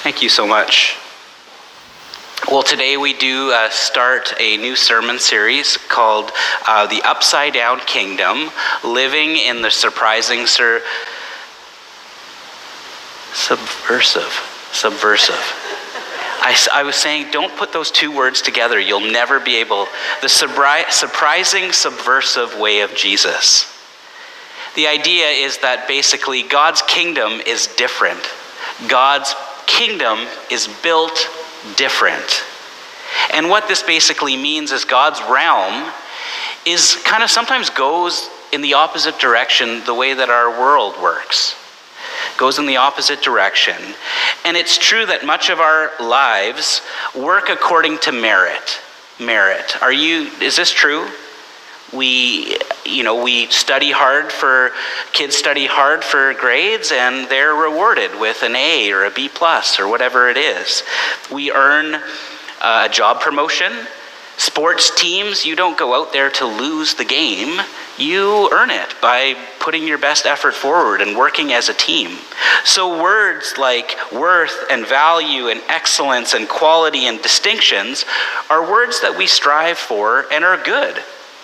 Thank you so much. Well, today we do start a new sermon series called The Upside Down Kingdom, Living in the Surprising Subversive. I was saying, don't put those two words together. You'll never be able. The surprising, subversive way of Jesus. The idea is that basically God's kingdom is different. God's kingdom is built different. And what this basically means is God's realm is kind of sometimes goes in the opposite direction the way that our world works. Goes in the opposite direction. And it's true that much of our lives work according to merit. Is this true? We study hard kids study hard for grades, and they're rewarded with an A or a B plus or whatever it is. We earn a job promotion. Sports teams, you don't go out there to lose the game. You earn it by putting your best effort forward and working as a team. So words like worth and value and excellence and quality and distinctions are words that we strive for and are good.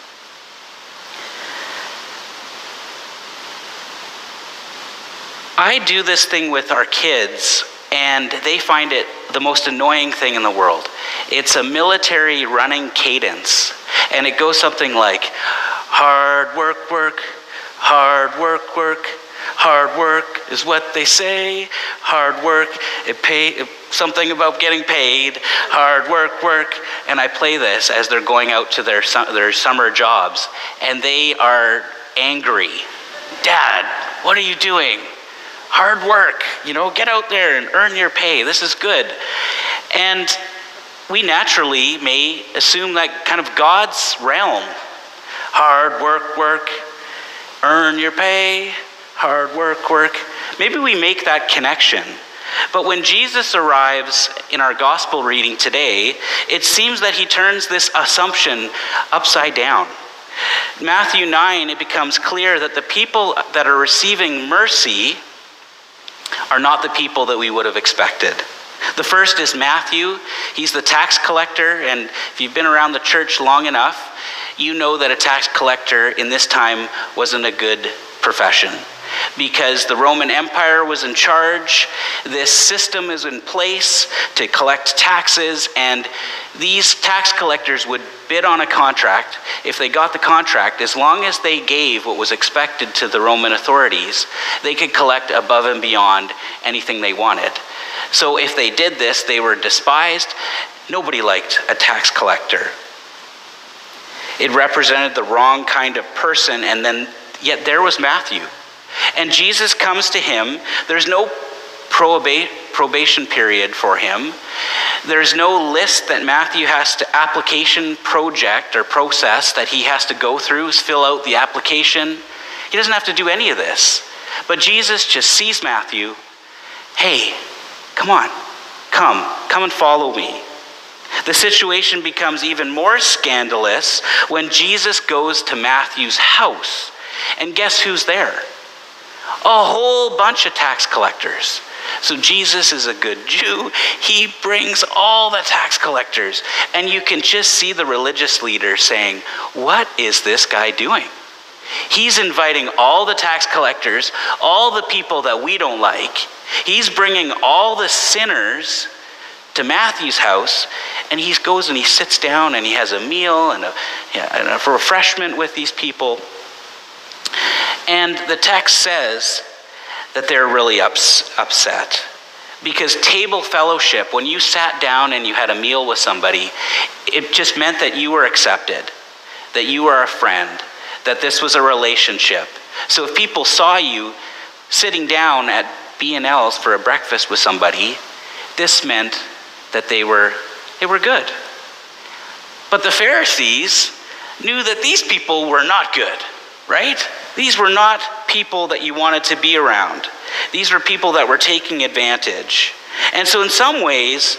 I do this thing with our kids, and they find it the most annoying thing in the world. It's a military running cadence, and it goes something like, hard work, hard work, hard work is what they say, hard work, something about getting paid, hard work, and I play this as they're going out to their summer jobs, and they are angry. Dad, what are you doing? Hard work, get out there and earn your pay. This is good. And we naturally may assume that kind of God's realm. Hard work, earn your pay, hard work. Maybe we make that connection. But when Jesus arrives in our gospel reading today, it seems that he turns this assumption upside down. Matthew 9, it becomes clear that the people that are receiving mercy are not the people that we would have expected. The first is Matthew. He's the tax collector, and if you've been around the church long enough, you know that a tax collector in this time wasn't a good profession, because the Roman Empire was in charge. This system is in place to collect taxes, and these tax collectors would bid on a contract. If they got the contract, as long as they gave what was expected to the Roman authorities, they could collect above and beyond anything they wanted. So if they did this, they were despised. Nobody liked a tax collector. It represented the wrong kind of person, and then yet there was Matthew. And Jesus comes to him. There's no probation period for him. There's no list that Matthew has to application project or process that he has to go through, fill out the application. He doesn't have to do any of this. But Jesus just sees Matthew. Hey, come on, come and follow me. The situation becomes even more scandalous when Jesus goes to Matthew's house. And guess who's there? A whole bunch of tax collectors. So Jesus is a good Jew. He brings all the tax collectors. And you can just see the religious leaders saying, what is this guy doing? He's inviting all the tax collectors, all the people that we don't like. He's bringing all the sinners to Matthew's house, and he goes and he sits down and he has a meal and a refreshment with these people. And the text says that they're really upset. Because table fellowship, when you sat down and you had a meal with somebody, it just meant that you were accepted, that you were a friend, that this was a relationship. So if people saw you sitting down at B&L's for a breakfast with somebody, this meant that they were good. But the Pharisees knew that these people were not good, right? These were not people that you wanted to be around. These were people that were taking advantage. And so in some ways,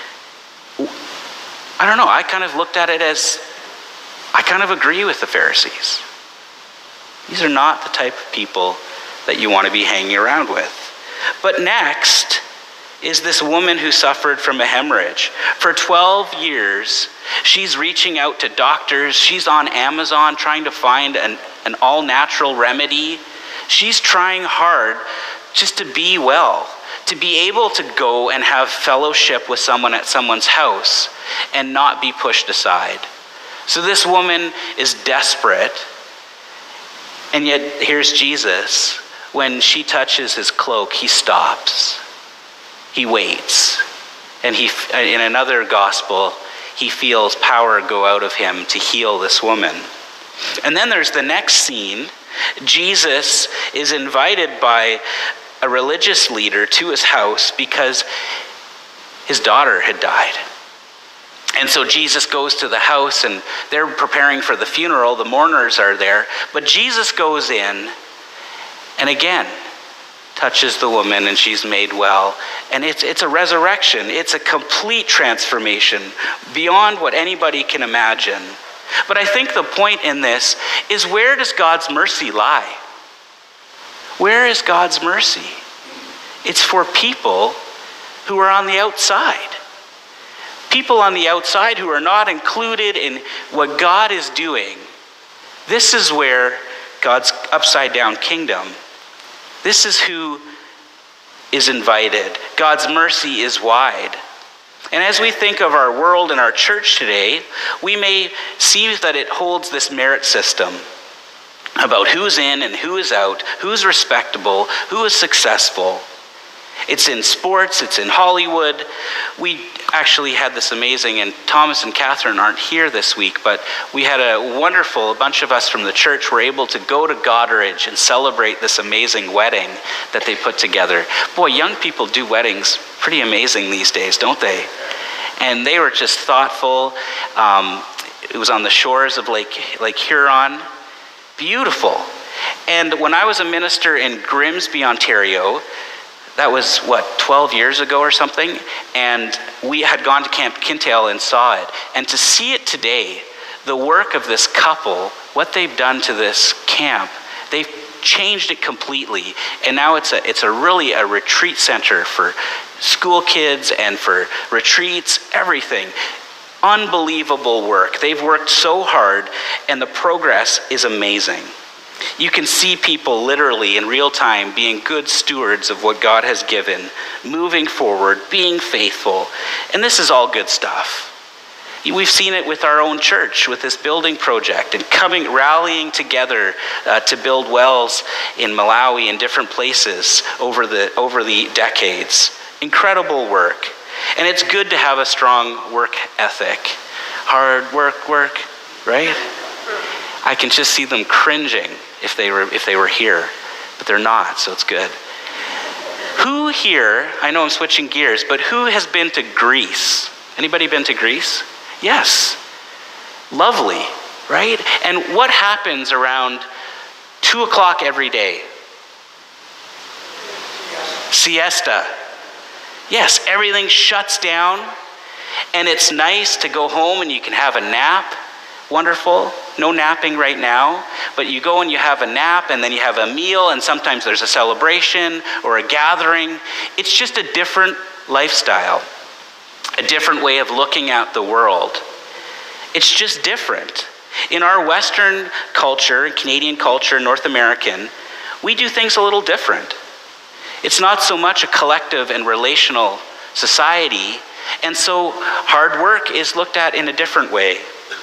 I don't know, I kind of looked at it as, I kind of agree with the Pharisees. These are not the type of people that you want to be hanging around with. But next, is this woman who suffered from a hemorrhage. For 12 years, she's reaching out to doctors. She's on Amazon trying to find an all-natural remedy. She's trying hard just to be well, to be able to go and have fellowship with someone at someone's house and not be pushed aside. So this woman is desperate. And yet here's Jesus. When she touches his cloak, he stops. He waits. And in another gospel, he feels power go out of him to heal this woman. And then there's the next scene. Jesus is invited by a religious leader to his house because his daughter had died. And so Jesus goes to the house and they're preparing for the funeral. The mourners are there. But Jesus goes in and again touches the woman and she's made well. And it's a resurrection. It's a complete transformation beyond what anybody can imagine. But I think the point in this is, where does God's mercy lie? Where is God's mercy? It's for people who are on the outside. People on the outside who are not included in what God is doing. This is where God's upside down kingdom, this is who is invited. God's mercy is wide. And as we think of our world and our church today, we may see that it holds this merit system about who's in and who is out, who's respectable, who is successful. It's in sports, it's in Hollywood. We actually had this amazing, and Thomas and Catherine aren't here this week, but we had a bunch of us from the church were able to go to Goderich and celebrate this amazing wedding that they put together. Boy, young people do weddings pretty amazing these days, don't they? And they were just thoughtful. It was on the shores of Lake Huron. Beautiful. And when I was a minister in Grimsby, Ontario, that was, 12 years ago or something? And we had gone to Camp Kintail and saw it. And to see it today, the work of this couple, what they've done to this camp, they've changed it completely. And now it's really a retreat center for school kids and for retreats, everything. Unbelievable work. They've worked so hard, and the progress is amazing. You can see people literally in real time being good stewards of what God has given, moving forward, being faithful. And this is all good stuff. We've seen it with our own church, with this building project, and rallying together to build wells in Malawi and different places over the decades. Incredible work. And it's good to have a strong work ethic. Hard work, right? I can just see them cringing if they were here, but they're not, so it's good. Who here, I know I'm switching gears, but who has been to Greece? Anybody been to Greece? Yes. Lovely, right? And what happens around 2 o'clock every day? Siesta. Yes, everything shuts down, and it's nice to go home and you can have a nap. Wonderful. No napping right now, but you go and you have a nap, and then you have a meal, and sometimes there's a celebration or a gathering. It's just a different lifestyle, a different way of looking at the world. It's just different. In our Western culture, Canadian culture, North American, we do things a little different. It's not so much a collective and relational society, and so hard work is looked at in a different way.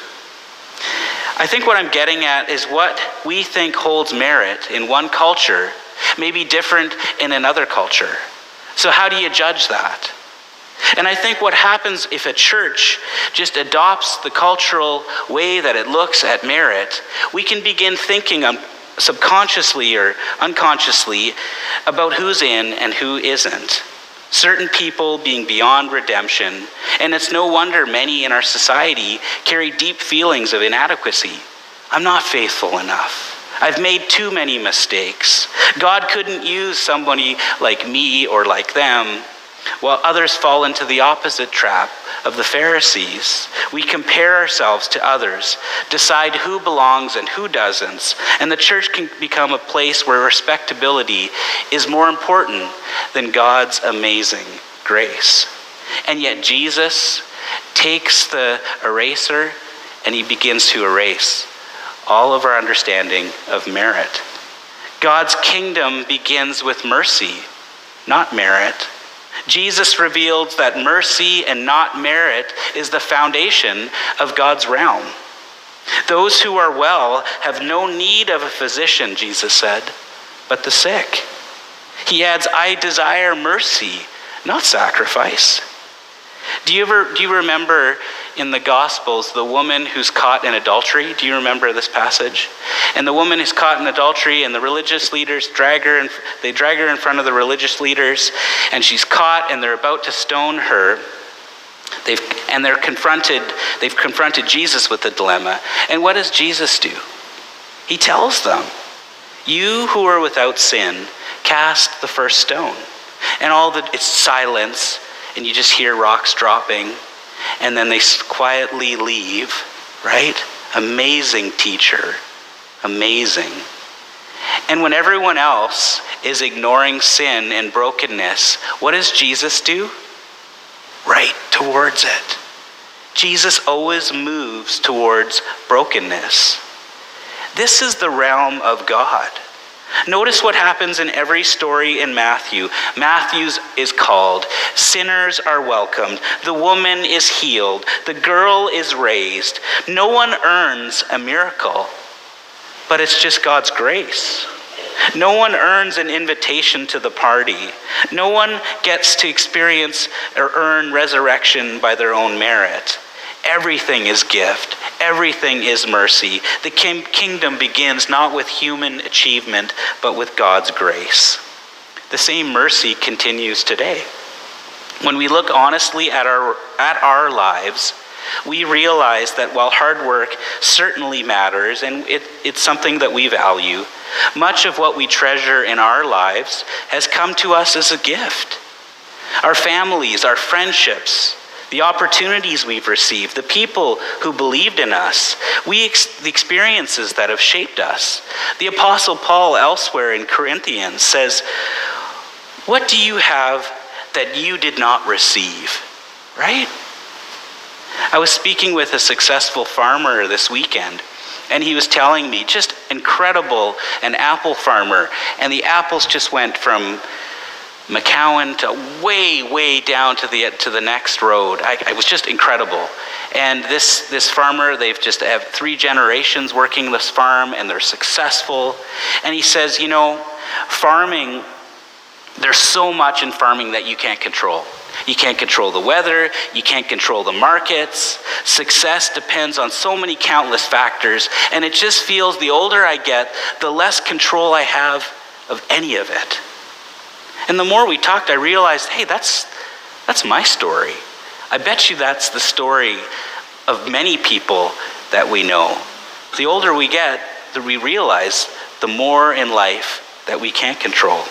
I think what I'm getting at is what we think holds merit in one culture may be different in another culture. So how do you judge that? And I think what happens if a church just adopts the cultural way that it looks at merit, we can begin thinking subconsciously or unconsciously about who's in and who isn't. Certain people being beyond redemption, and it's no wonder many in our society carry deep feelings of inadequacy. I'm not faithful enough. I've made too many mistakes. God couldn't use somebody like me or like them, while others fall into the opposite trap of the Pharisees. We compare ourselves to others, decide who belongs and who doesn't, and the church can become a place where respectability is more important than God's amazing grace. And yet Jesus takes the eraser and he begins to erase all of our understanding of merit. God's kingdom begins with mercy, not merit. Jesus revealed that mercy and not merit is the foundation of God's realm. Those who are well have no need of a physician, Jesus said, but the sick. He adds, I desire mercy, not sacrifice. Do you remember in the Gospels the woman who's caught in adultery? Do you remember this passage? And the woman is caught in adultery, and the religious leaders drag her in front of the religious leaders, and she's caught, and they're about to stone her. They've confronted Jesus with the dilemma. And what does Jesus do? He tells them, you who are without sin, cast the first stone. And it's silence, and you just hear rocks dropping, and then they quietly leave, right? Amazing teacher, amazing. And when everyone else is ignoring sin and brokenness, what does Jesus do? Right towards it. Jesus always moves towards brokenness. This is the realm of God. Notice what happens in every story in Matthew. Matthew's is called, sinners are welcomed, the woman is healed, the girl is raised. No one earns a miracle, but it's just God's grace. No one earns an invitation to the party. No one gets to experience or earn resurrection by their own merit. Everything is gift. Everything is mercy. The kingdom begins not with human achievement, but with God's grace. The same mercy continues today. When we look honestly at our lives, we realize that while hard work certainly matters, and it's something that we value, much of what we treasure in our lives has come to us as a gift. Our families, our friendships, the opportunities we've received, the people who believed in us, the experiences that have shaped us. The Apostle Paul elsewhere in Corinthians says, what do you have that you did not receive? Right? I was speaking with a successful farmer this weekend, and he was telling me, just incredible, an apple farmer, and the apples just went from McCowan to way down to the next road. It was just incredible. And this farmer, they've just have 3 generations working this farm, and they're successful. And he says, farming, there's so much in farming that you can't control. You can't control the weather. You can't control the markets. Success depends on so many countless factors. And it just feels the older I get, the less control I have of any of it. And the more we talked, I realized, hey, that's my story. I bet you that's the story of many people that we know. The older we get, we realize the more in life that we can't control.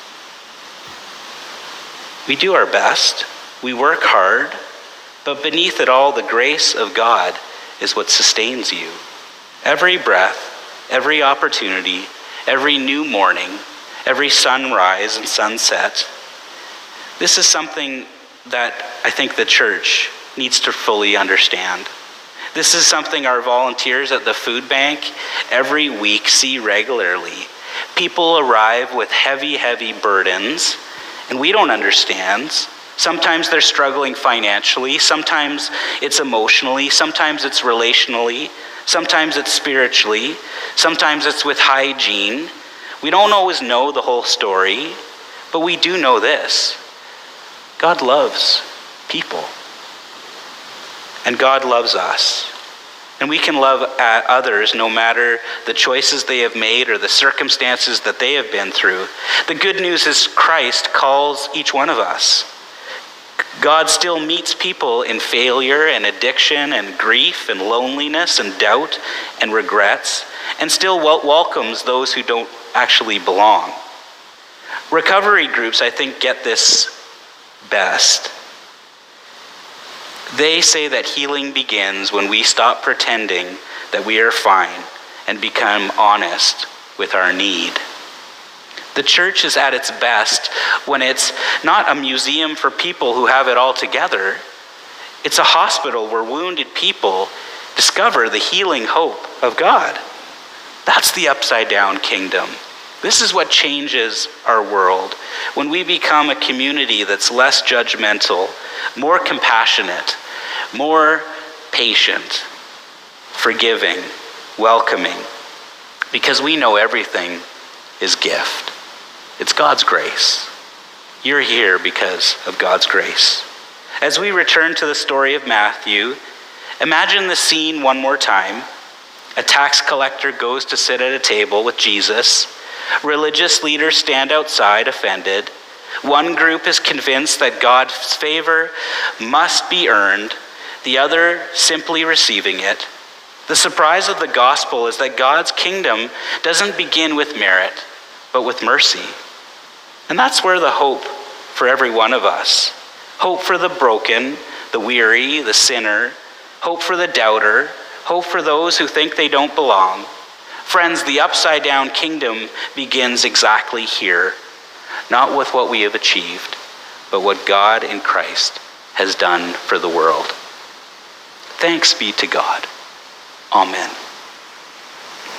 We do our best, we work hard, but beneath it all, the grace of God is what sustains you. Every breath, every opportunity, every new morning, every sunrise and sunset. This is something that I think the church needs to fully understand. This is something our volunteers at the food bank every week see regularly. People arrive with heavy burdens, and we don't understand. Sometimes they're struggling financially, sometimes it's emotionally, sometimes it's relationally, sometimes it's spiritually, sometimes it's with hygiene. We don't always know the whole story, but we do know this. God loves people. And God loves us. And we can love others no matter the choices they have made or the circumstances that they have been through. The good news is Christ calls each one of us. God still meets people in failure and addiction and grief and loneliness and doubt and regrets, and still welcomes those who don't actually belong. Recovery groups, I think, get this best. They say that healing begins when we stop pretending that we are fine and become honest with our need. The church is at its best when it's not a museum for people who have it all together. It's a hospital where wounded people discover the healing hope of God. That's the upside down kingdom. This is what changes our world when we become a community that's less judgmental, more compassionate, more patient, forgiving, welcoming, because we know everything is gift. It's God's grace. You're here because of God's grace. As we return to the story of Matthew, imagine the scene one more time. A tax collector goes to sit at a table with Jesus. Religious leaders stand outside, offended. One group is convinced that God's favor must be earned, the other simply receiving it. The surprise of the gospel is that God's kingdom doesn't begin with merit, but with mercy. And that's where the hope for every one of us, hope for the broken, the weary, the sinner, hope for the doubter, hope for those who think they don't belong. Friends, the upside down kingdom begins exactly here, not with what we have achieved, but what God in Christ has done for the world. Thanks be to God. Amen.